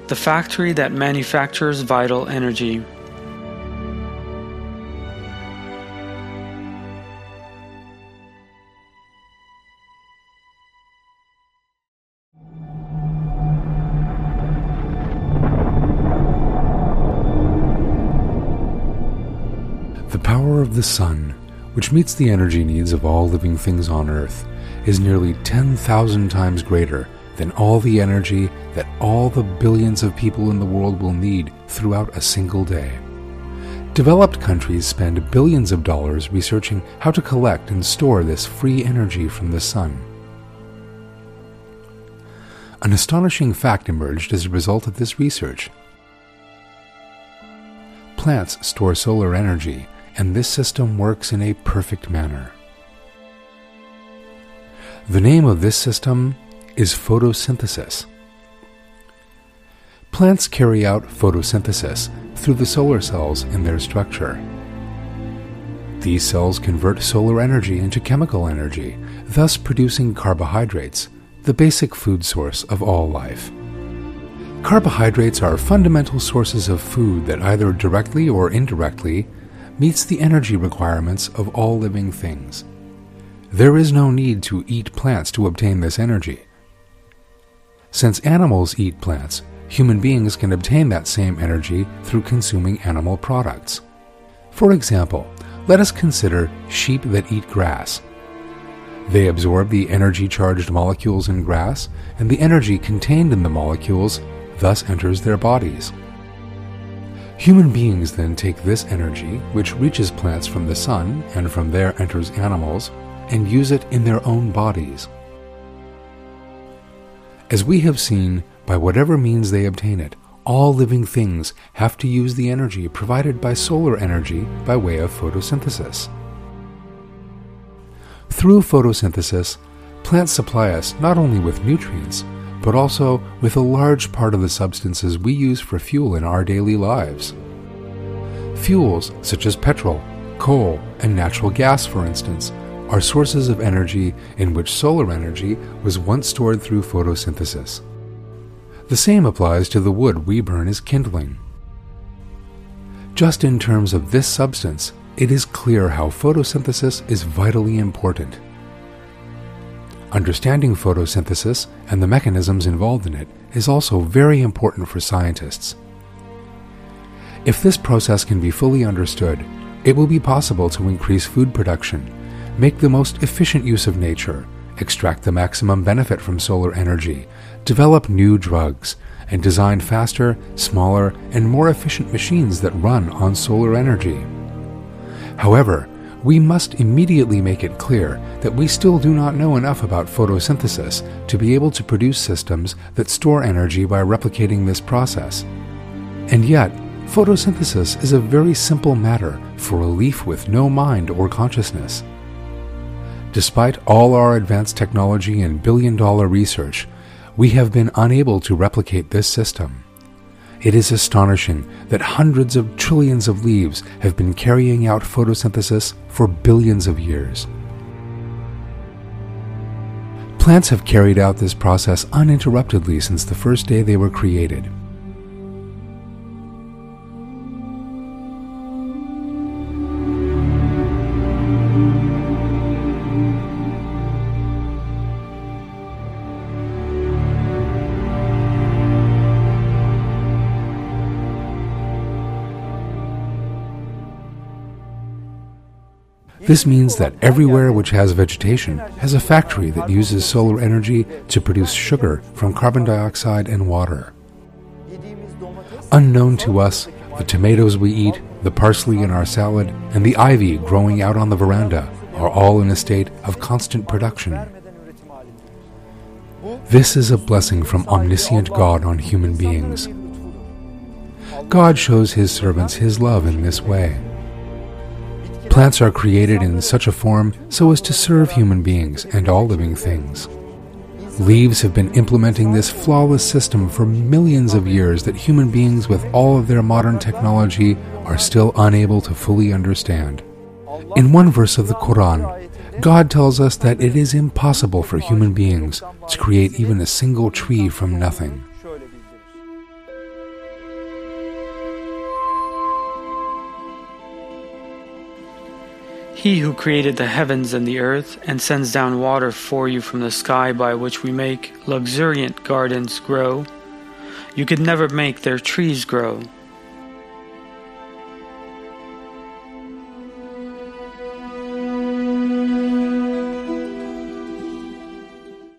the factory that manufactures vital energy. The power of the sun, which meets the energy needs of all living things on Earth, is nearly 10,000 times greater than all the energy that all the billions of people in the world will need throughout a single day. Developed countries spend billions of dollars researching how to collect and store this free energy from the sun. An astonishing fact emerged as a result of this research. Plants store solar energy, and this system works in a perfect manner. The name of this system is photosynthesis. Plants carry out photosynthesis through the solar cells in their structure. These cells convert solar energy into chemical energy, thus producing carbohydrates, the basic food source of all life. Carbohydrates are fundamental sources of food that either directly or indirectly meets the energy requirements of all living things. There is no need to eat plants to obtain this energy. Since animals eat plants, human beings can obtain that same energy through consuming animal products. For example, let us consider sheep that eat grass. They absorb the energy-charged molecules in grass, and the energy contained in the molecules thus enters their bodies. Human beings then take this energy, which reaches plants from the sun and from there enters animals, and use it in their own bodies. As we have seen, by whatever means they obtain it, all living things have to use the energy provided by solar energy by way of photosynthesis. Through photosynthesis, plants supply us not only with nutrients, but also with a large part of the substances we use for fuel in our daily lives. Fuels such as petrol, coal, and natural gas, for instance, are sources of energy in which solar energy was once stored through photosynthesis. The same applies to the wood we burn as kindling. Just in terms of this substance, it is clear how photosynthesis is vitally important. Understanding photosynthesis and the mechanisms involved in it is also very important for scientists. If this process can be fully understood, it will be possible to increase food production, make the most efficient use of nature, extract the maximum benefit from solar energy, develop new drugs, and design faster, smaller, and more efficient machines that run on solar energy. However, we must immediately make it clear that we still do not know enough about photosynthesis to be able to produce systems that store energy by replicating this process. And yet, photosynthesis is a very simple matter for a leaf with no mind or consciousness. Despite all our advanced technology and billion-dollar research, we have been unable to replicate this system. It is astonishing that hundreds of trillions of leaves have been carrying out photosynthesis for billions of years. Plants have carried out this process uninterruptedly since the first day they were created. This means that everywhere which has vegetation has a factory that uses solar energy to produce sugar from carbon dioxide and water. Unknown to us, the tomatoes we eat, the parsley in our salad, and the ivy growing out on the veranda are all in a state of constant production. This is a blessing from omniscient God on human beings. God shows His servants His love in this way. Plants are created in such a form so as to serve human beings and all living things. Leaves have been implementing this flawless system for millions of years that human beings with all of their modern technology are still unable to fully understand. In one verse of the Quran, God tells us that it is impossible for human beings to create even a single tree from nothing. He who created the heavens and the earth, and sends down water for you from the sky, by which we make luxuriant gardens grow. You could never make their trees grow.